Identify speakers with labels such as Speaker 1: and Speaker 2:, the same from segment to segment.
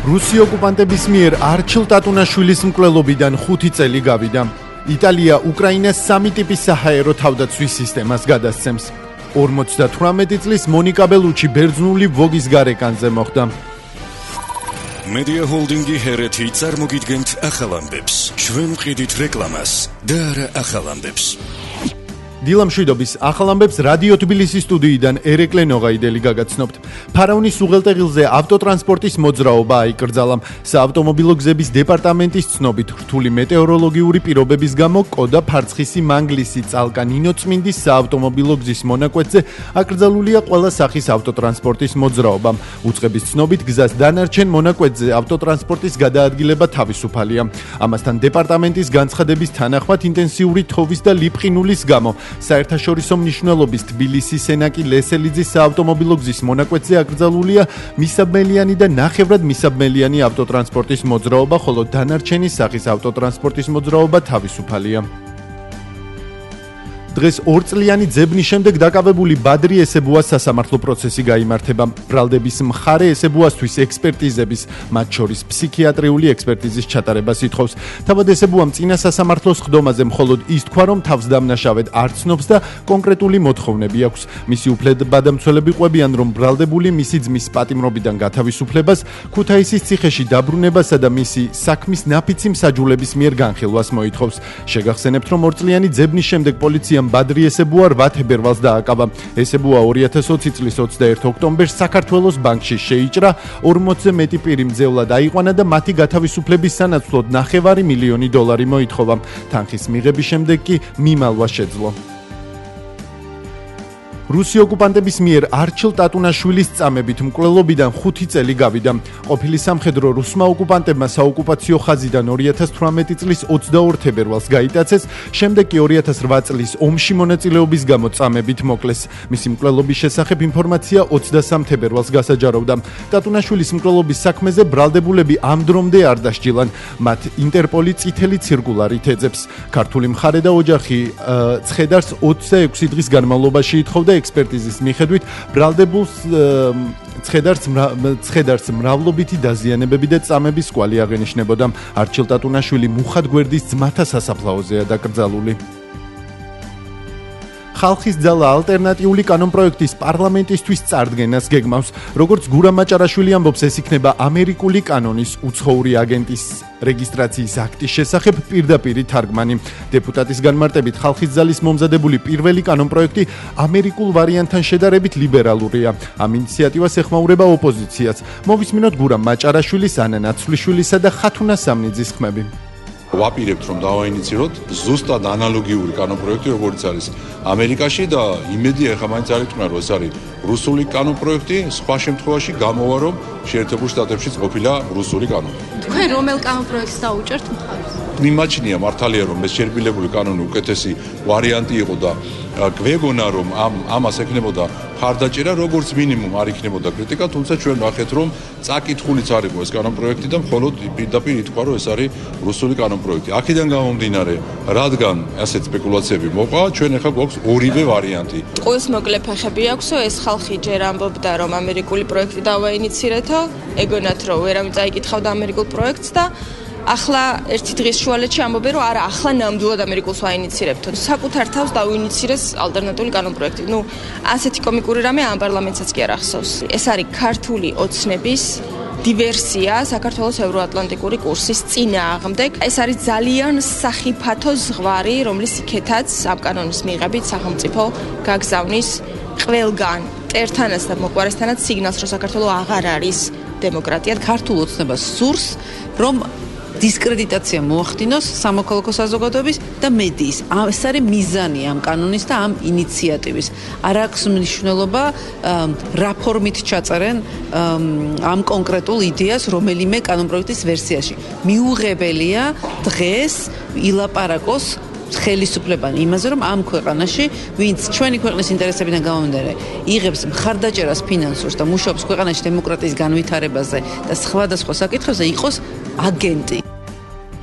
Speaker 1: რუსი ოკუპანტების მიერ არჩილ ტატუნაშვილის მკვლელობიდან 5 წელი გავიდა. იტალია უკრაინას 3 ტიპის საჰაერო თავდაცვის სისტემას გადასცემს. 58 წლის მონიკა ბელუჩი ბერძნული ვოგის გარეკანზე მოხვდა.
Speaker 2: Media Holding-ი ჰერეთი წარმოგიდგენთ ახალ ამბებს. ჩვენ ვყიდით რეკლამას და არა ახალ ამბებს.
Speaker 1: დილა მშვიდობის ახალ ამბებს რადიო თბილისის სტუდიიდან ერეკლე ნოღაიდელი გაგაცნობთ. ფარავნის უღელტეხილზე ავტოტრანსპორტის მოძრაობა აიკრძალა. საავტომობილო გზების დეპარტამენტის ცნობით, რთული მეტეოროლოგიური პირობების გამო კოდა ფარცხისი მანგლისი წალკა ნინოწმინდის საავტომობილო გზის მონაკვეთზე აკრძალულია ყველა სახის ავტოტრანსპორტის მოძრაობა. უწყების ცნობით გზას დანარჩენ მონაკვეთზე ავტოტრანსპორტის გადაადგილება თავისუფალია. ამასთან დეპარტამენტის განცხადების თანახმად ინტენსიური თოვის და ლიპყინულის გამო საერთაშორისო მნიშვნელობის თბილისის სენაკი ლესელიძის საავტომობილო გზის მონაკვეთზე აკრძალულია მისაბმელიანი და ნახევრად მისაბმელიანი ავტოტრანსპორტის მოძრაობა, ხოლო დანარჩენი სახის ავტოტრანსპორტის მოძრაობა თავისუფალია. დღეს 2 წლიანი ძებნის შემდეგ დაკავებული ბადრი ესებუას სასამართლო პროცესი გაიმართება. ბრალდების მხარე ესებუასთვის ექსპერტიზების, მათ შორის ფსიქიატრიული ექსპერტიზის ჩატარებას ითხოვს. თავად ესებუამ წინა სასამართლოს ხდომაზე მხოლოდ ის თქვა, რომ თავს დამნაშავედ არ ცნობს და კონკრეტული მოთხოვნები აქვს. მისი უფლებადამცველები ყვებიან, რომ ბრალდებული მისი ძმის პატიმრობიდან გათავისუფლებას, ქუთაისის ციხეში დაბრუნებასა და მისი საქმის ნაფიცი მსაჯულების მიერ განხილვას მოითხოვს. შეგახსენებთ, რომ 2 წლიანი ძებნის შემდეგ პოლიციამ ბადრი ესებუა 8 თებერვალს დააკავა. ესებუა 2020 წლის 21 ოქტომბერს საქართველოს ბანკში შეიჭრა, 40-ზე მეტი პირი მძევლად აიყვანა და მათი გათავისუფლების სანაცვლოდ $9 მილიონი მოითხოვა. თანხის მიღების შემდეგ კი მიმალვა შეძლო. რუსი ოკუპანტების მიერ არჩილ ტატუნაშვილის წამებით მკვლელობიდან 5 წელი გავიდა. ყოფილი სამხედრო რუსმა ოკუპანტებმა საოკუპაციო ხაზიდან 2018 წლის 22 თებერვალს გაიტაცეს, შემდეგ კი 2008 წლის ომში მონაწილეობის გამო წამებით მოკლეს. მისი მკვლელობის შესახებ ინფორმაცია 23 თებერვალს გასაჯაროვდა. ტატუნაშვილის მკვლელობის საქმეზე ბრალდებულები ამ დრომდე არ დასჯილან. მათ ინტერპოლი წითელი ციρკულარით ეძებს. ქართული მხარე და ოჯახი ცხედარს 26 დღის განმავლობაში ითხოვდა ექსპერტიზის მიხედვით ბრალდებულს ცხედარს მრავლობითი დაზიანებები და წამების კვალი აღენიშნებოდა. არჩილ ტატუნაშვილი მუხად გვერდის ძმათა სასაფლაოზეა დაკრძალული. ხალხის ძალა ალტერნატიული კანონპროექტის პარლამენტისთვის წარდგენას გეგმავს. როგორც გურამ მაჭარაშვილი ამბობს, ეს იქნება ამერიკული კანონის უცხოური აგენტის რეგისტრაციის აქტის შესახებ პირდაპირი თარგმანი. დეპუტატის განმარტებით, ხალხის ძალის მომზადებული პირველი კანონპროექტი ამერიკულ ვარიანტთან შედარებით ლიბერალურია. ამ ინიციატივას ეხმაურება ოპოზიციაც. მოვისმინოთ გურამ მაჭარაშვილის, ანა ნაცვლიშვილისა და ხათუნა სამნიძის ხმები.
Speaker 3: ვაპირებთ, რომ დავაინიციიროთ ზუსტად ანალოგიური კანონპროექტი, როგორც არის ამერიკაში და იმედია ახლა მაინც არ იტყვია, რომ ეს არის რუსული კანონპროექტი, სხვა შემთხვევაში გამოვა, რომ შეერთებულ შტატებშიც ყოფილა რუსული კანონი.
Speaker 4: თქვენ რომელ კანონპროექტს დაუჭერთ მხარს?
Speaker 3: მიმაჩნია მართალია, რომ ეს შერბილებული კანონი უკეთესი ვარიანტი იყო და გვეგონა, რომ ამას ექნებოდა ხარდაჭერა, როგორც მინიმუმ არ იქნებოდა კრიტიკა, თუმცა ჩვენ ვახეთ, რომ წაკითხულიც არ იყო ეს კანონპროექტი და მხოლოდ პირდაპირ ითქვა, რომ ეს არის რუსული კანონპროექტი. აქედან გამომდინარე, რადგან ასეთ სპეკულაციები მოყვა, ჩვენ ახლა გვაქვს ორივე ვარიანტი.
Speaker 5: ყუის მოკლე ფეხები აქვსო, ეს ხალხი ჯერ ამბობდა, რომ ამერიკული პროექტი დავაინიცირეთო, ეგონათ, რომ ვერავინ წაიკითხავდა ამერიკულ პროექტს და ახლა ერთი დღის შუალედში ამბობენ, რომ არა, ახლა ნამდვილად ამერიკულს ვაინიცირებთო. საკუთარ თავს დავინიცირეს ალტერნატიული კანონპროექტი. ასეთი კომიკური რამე ამ პარლამენტსაც კი არ ახსოვს. ეს არის ქართული ოცნების დივერსია საქართველოს ევროატლანტიკური კურსის წინააღმდეგ. ეს არის ძალიან სახიფათო ზღვარი, რომლის იქეთაც ამ კანონის მიღებით სახელმწიფო გაგზავნის ყველგან მტერთანაც და მოყვარესთანაც სიგნალს, რომ საქართველო აღარ არის დემოკრატია.
Speaker 6: ქართულ ოცნებას სურს, რომ დისკრედიტაცია მოახდინოს სამოქალაქო საზოგადოების და მედიის. ეს არის მიზანი ამ კანონის და ამ ინიციატივის. არ აქვს მნიშვნელობა რა ფორმით ჩაწერენ ამ კონკრეტულ იდეას რომელიმე კანონპროექტის ვერსიაში. მიუღებელია დღეს ილაპარაკოს ხელისუფლებამ იმაზე, რომ ამ ქვეყანაში, ვინც ჩვენი ქვეყნის ინტერესებიდან გამომდინარე, იღებს მხარდაჭერას ფინანსურს და მუშაობს ქვეყანაში დემოკრატიის განვითარებაზე და სხვადასხვა საკითხებზე, იყოს აგენტი.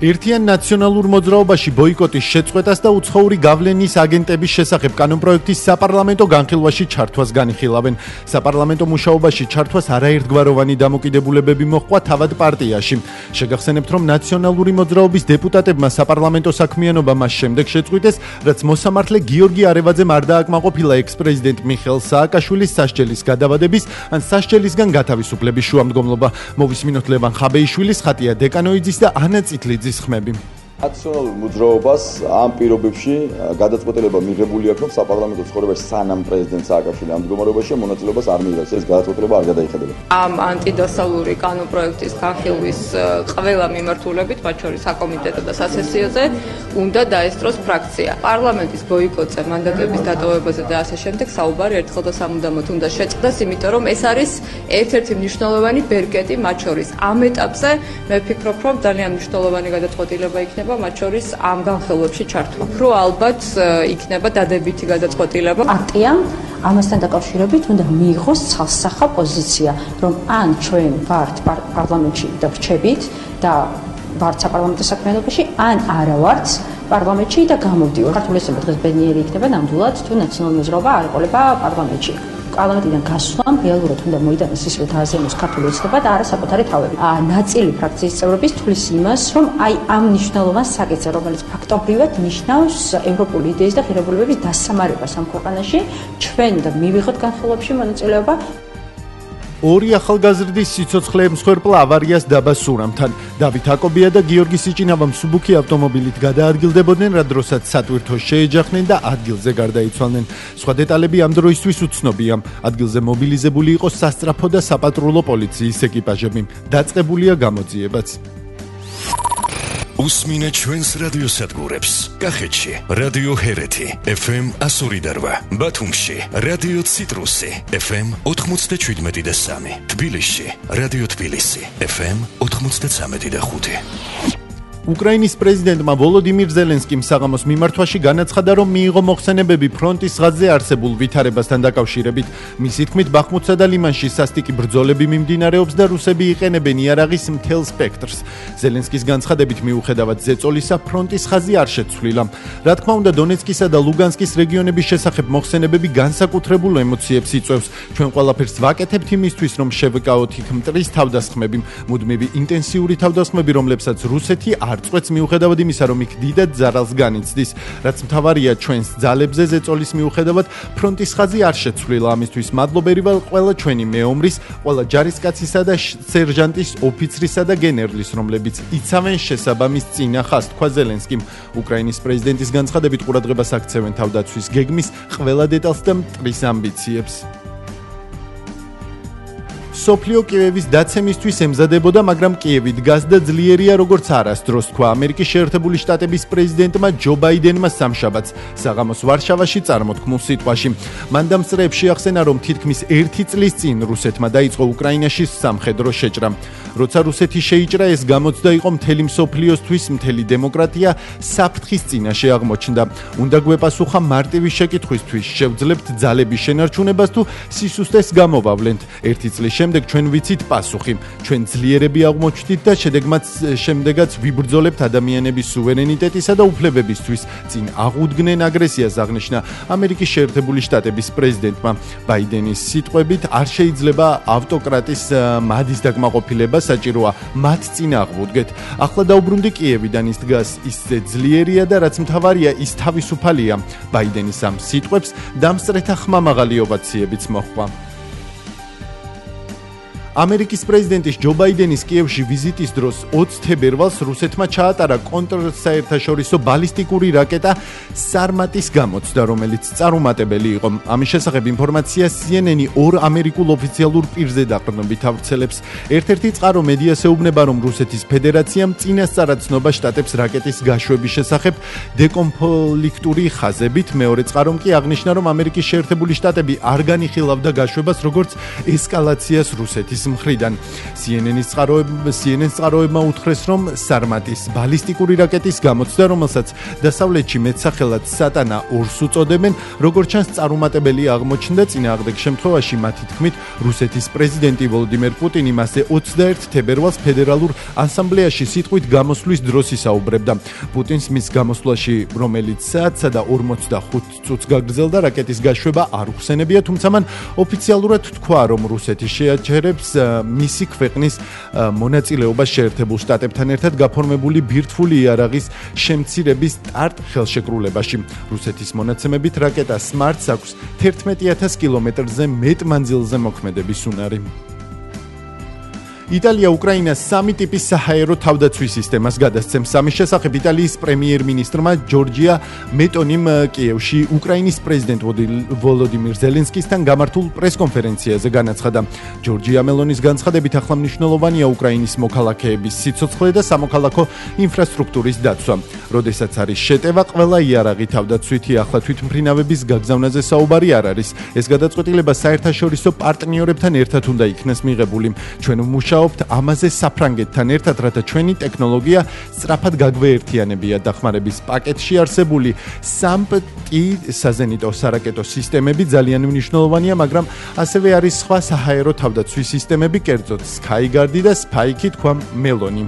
Speaker 1: ერთიან ნაციონალურ მოძრაობაში ბოიკოტის შეწყვეტას და უცხოური გავლენის აგენტების შესახებ კანონპროექტის საპარლამენტო განხილვაში ჩართვას განიხილავენ. საპარლამენტო მუშაობაში ჩართვას არაერთგვაროვანი დამოკიდებულებები მოჰყვა თავად პარტიაში. შეგახსენებთ, რომ ნაციონალური მოძრაობის დეპუტატებმა საპარლამენტო საქმიანობა მას შემდეგ შეწყვიტეს, რაც მოსამართლე გიორგი არევაძემ არ დააკმაყოფილა ექს-პრეზიდენტ მიხეილ სააკაშვილის სასჯელის გადავადების ან სასჯელისგან გათავისუფლების შუამდგომლობა. მოვისმინოთ ლევან ხაბეიშვილის, ხატია დეკანოიძის და ანა წითლიძის ხმები.
Speaker 7: ნაციონალურ მოძრაობას ამ პირობებში გადაწყვეტილება მიღებული აქვს, რომ საპარლამენტო ცხოვრებაში სანამ პრეზიდენტ სააკაშვილი ამ მდგომარეობაშია მონაწილეობას არ მიიღებს, ეს გადაწყვეტილება არ გადაიხადება.
Speaker 5: ამ ანტიდასავლური კანონპროექტის განხილვის ყველა მიმართულებით, მათ შორის საკომიტეტო და სასესიოზე, უნდა დაესწროს ფრაქცია. პარლამენტის ბოიკოტზე, მანდატების დატოვებაზე და ასე შემდეგ საუბარი ერთხელ და სამუდამოდ უნდა შეწყდეს, იმიტომ რომ ეს არის ერთ-ერთი მნიშვნელოვანი ბერკეტი, მათ შორის ამ ეტაპზე მე ვფიქრობ, რომ ძალიან მნიშვნელოვანი გადაწყვეტილება იქნება მათ შორის ამ განხილვებში ჩართვა. რო ალბათ იქნება დადებითი გადაწყვეტილება.
Speaker 8: პარტიამ ამასთან დაკავშირებით უნდა მიიღოს ცალსახა პოზიცია, რომ ან ჩვენ ვართ პარლამენტში და ვრჩებით და ვართ საპარლამენტო საქმიანობაში, ან არა ვართ პარლამენტში და გამოვდივართ. ქართულესობა დღეს ბედნიერი იქნება ნამდვილად, თუ ნაციონალური მოძრაობა არ ეყოლება პარლამენტში. პარლამენტიდან გასვლამ რეალურად უნდა მოიტანოს ისევე დააზიანოს ქართული ოცნება და არა საკუთარი თავები. ნაწილი ფრაქციის წევრების თulis იმას, რომ აი ამ მნიშვნელოვან საკითხზე, რომელიც ფაქტობრივად ნიშნავს ევროპული იდეის და ღირებულებების დასამარებას ამ ქვეყანაში, ჩვენ და მივიღოთ განხილვებში მონაწილეობა.
Speaker 1: ორი ახალგაზრდის სიცოცხლე ემსხვერპლა ავარიას დაბა სურამთან. დავით აკობია და გიორგი სიჭინავა მსუბუქი ავტომობილით გადაადგილდებოდნენ, რა დროსაც სატვირთო შეეჯახნენ და ადგილზე გარდაიცვალნენ. სხვა დეტალები ამ დროისთვის უცნობია. ადგილზე მობილიზებული იყო სასწრაფო და საპატრულო პოლიციის ეკიპაჟები. დაწყებულია გამოძიებაც.
Speaker 2: უსმინე ჩვენს რადიოსადგურებს. კახეთში რადიო ჰერეთი FM 102.8, ბათუმში რადიო ციტრუსი FM 97.3, თბილისში რადიო თბილისი FM 93.5.
Speaker 1: უკრაინის პრეზიდენტმა ვოლოდიმირ ზელენსკიმ საღამოს მიმართვაში განაცხადა, რომ მიიღო მოხსენებები ფრონტის ხაზზე არსებულ ვითარებასთან დაკავშირებით. მისი თქმით, ბახმუტსა და ლიმანში სასტიკი ბრძოლები მიმდინარეობს და რუსები იყენებენ იარაღის მთელ სპექტრს. ზელენსკის განცხადებით, მიუხედავად ზეწოლისა, ფრონტის ხაზი არ შეცვლილა. რა თქმა უნდა, დონეცკისა და ლუგანსკის რეგიონების შესახებ მოხსენებები განსაკუთრებულ ემოციებს იწვევს. ჩვენ ყველაფერს ვაკეთებთ იმისთვის, რომ შევკავოთ იქ მტრის თავდასხმები, მუდმივი ინტენსიური თავდასხმები, რომლებსაც რუსეთი არ წყვეტს მიუხედავად იმისა, რომ იქ დიდად ზარალს განიცდის. რაც მთავარია ჩვენს ძალებზე ზეწოლის მიუხედავად, ფრონტის ხაზი არ შეცვლილა. ამისთვის მადლობერი ვარ ყველა ჩვენი მეომრის, ყველა ჯარისკაცისა და სერჟანტის, ოფიცრისა და გენერლის, რომლებიც იცავენ შესაბამის წინა ხაზს, თქვა ზელენსკიმ. უკრაინის პრეზიდენტის განცხადებით ყურადღებას აქცევენ თავდაცვის გეგმის ყველა დეტალს და მტრის ამბიციებს. სოფლიო კიევის დაცემისთვის ემზადებოდა, მაგრამ კიევი დგას და ძლიერია, როგორც არასდროს, თქვა ამერიკის შეერთებული შტატების პრეზიდენტმა ჯო ბაიდენმა სამშაბათს საღამოს ვარშავაში წარმოთქმულ სიტყვაში. მან დამსწრეებს შეახსენა, რომ თითქმის 1 წლის წინ რუსეთმა დაიწყო უკრაინაში სამხედრო შეჭრა. როცა რუსეთი შეიჭრა, ეს გამოცდა იყო მთელი მსოფლიოსთვის, მთელი დემოკრატია საფრთხის წინაშე აღმოჩნდა. უნდა გვეპასუხა მარტივი შეკითხვისთვის, შევძლებთ ძალების შენარჩუნებას თუ სისუსტეს გამოვავლენთ. 1 წლის შემდეგ ჩვენ ვიცით პასუხი. ჩვენ ძლიერები აღმოჩნდით და შემდეგაც ვიბრძოლებთ ადამიანების სუვერენიტეტისა და უფლებებისთვის. წინ აღუდგნენ აგრესიას, აღნიშნა ამერიკის შეერთებული შტატების პრეზიდენტმა. ბაიდენის სიტყვებით, არ შეიძლება ავტოკრატის მადის დაკმაყოფილება, საჭიროა მათ წინ აღუდგეთ. ახლა დაუბრუნდი კიევიდან, ის დგას ისე ძლიერია და რაც მთავარია, ის თავისუფალია. ბაიდენის ამ სიტყვებს დამსწრეთა ხმამაღალი ოვაციებიც მოჰყვა. ამერიკის პრეზიდენტის ჯო ბაიდენის კიევში ვიზიტის დროს 20 თებერვალს რუსეთმა ჩაატარა კონტრსაერთაშორისო ბალისტიკური რაკეტა სარმატის გამოცდა, რომელიც წარუმატებელი იყო. ამის შესახებ ინფორმაციას CNN-ი 2 ამერიკულ ოფიციალურ პირზე დაყრდნობით ავრცელებს. ერთ-ერთი წყარო მედიას ეუბნება, რომ რუსეთის ფედერაციამ წინასწარ ცნობა შტატებს რაკეტის გაშვების შესახებ დეკონფლიქტური ხაზებით. მეორე წყარომ კი აღნიშნა, რომ ამერიკის შეერთებული შტატები არ განიხილავდა გაშვებას, როგორც ესკალაციას რუსეთის რუსეთის მხრიდან. CNN-ის წყაროებმა უთხრეს, რომ სარმატის ბალისტიკური რაკეტის გამოცდა, რომელსაც დასავლეთში მეტსახელად სატანა 2-ს უწოდებენ, როგორც ჩანს წარუმატებელი აღმოჩნდა. წინააღმდეგ შემთხვევაში მათი თქმით, რუსეთის პრეზიდენტი ვოლოდიმირ პუტინი მასზე 21 თებერვალს ფედერალურ ასამბლეაში სიტყვით გამოსვლის დროს ისაუბრებდა. პუტინს მის გამოსვლაში, რომელიც საათსა და 45 წუთს გაგრძელდა, რაკეტის გაშვება არ უხსენებია, თუმცა მან ოფიციალურად თქვა, რომ რუსეთი შეაჩერებს მისი ქვეყნის მონაწილეობას შეერთებულ შტატებთან ერთად გაფორმებული ბირთვული იარაღის შემცირების სტარტ ხელშეკრულებაში. რუსეთის მონაცემებით რაკეტა SMART-ს აქვს 11,000 კილომეტრზე მეტ მანძილზე მოქმედების უნარი. იტალია უკრაინას 3 ტიპის საჰაერო თავდაცვის სისტემას გადასცემს. ამის შესახებ იტალიის პრემიერ-მინისტრმა ჯორჯია მეტონიმ კიევში უკრაინის პრეზიდენტ ვოლოდიმირ ზელენსკისთან გამართულ პრესკონფერენციაზე განაცხადა. ჯორჯია მელონის განცხადებით, ახლა მნიშვნელოვანია უკრაინის მოქალაქეების სიცოცხლე და სამოქალაქო ინფრასტრუქტურის დაცვა. როდესაც არის შეტევა, ყველა იარაღი თავდაცვითი, ახლა თვითმფრინავების გაგზავნაზე საუბარი არ არის. ეს გადაწყვეტილება საერთაშორისო პარტნიორებთან ერთად უნდა იქნას მიღებული. ჩვენ ვმუშაობთ ამაზე საფრანგეთთან ერთად, რათა ჩვენი ტექნოლოგია სწრაფად გაგვეერთიანებია. დახმარების პაკეტში არსებული SAMP-T საზენიტო სარაკეტო სისტემები ძალიან მნიშვნელოვანია, მაგრამ ასევე არის სხვა საჰაერო თავდაცვის სისტემები, კერძოდ SkyGuard და Spike, თქვა მელონი.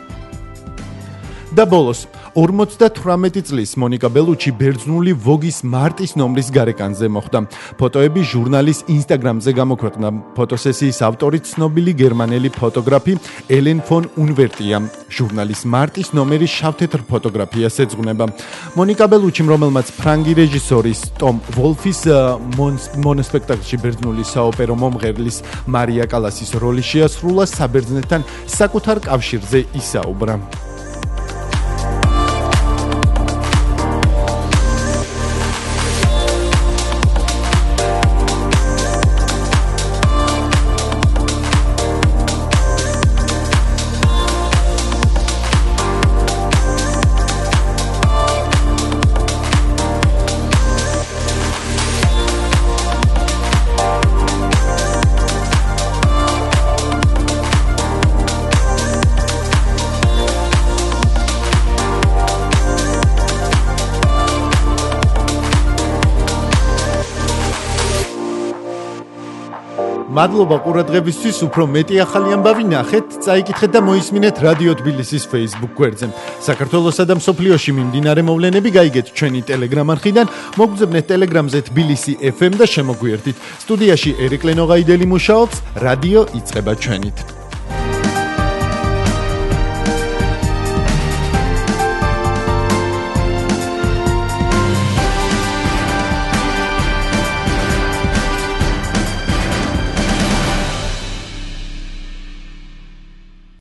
Speaker 1: და ბოლოს 58 წლის მონიკა ბელუჩი ბერძნული ვოგის მარტის ნომრის გარეკანზე მოხვდა. ფოტოები ჟურნალის Instagram-ზე გამოქვეყნდა. ფოტოსესიის ავტორი ცნობილი გერმანელი ფოტოგრაფი ელენ ფონ უნვერტია. ჟურნალის მარტის ნომერი შავ-თეთრ ფოტოგრაფიას ეძღვნება. მონიკა ბელუჩიმ, რომელმაც ფრანგი რეჟისორის ტომ ვოლფის მონოსპექტაკლში ბერძნული საოპერო მომღერლის მარია კალასის როლი შეასრულა, საბერძნეთთან საკუთარ კავშირზე ისაუბრა. მადლობა ყურადღებისთვის, უფრო მეტი ახალი ამბავი ნახეთ, წაიკითხეთ და მოისმინეთ რადიო თბილისის Facebook გვერდზე. საქართველოსა და მსოფლიოში მიმდინარე მოვლენები გაიგეთ ჩვენი Telegram არხიდან, მოგძებნეთ Telegram-ზე თბილისი FM და შემოგვიერთით. სტუდიაში ერიკ ლენოღაიდელი მუშაობს, რადიო იწყება ჩვენით.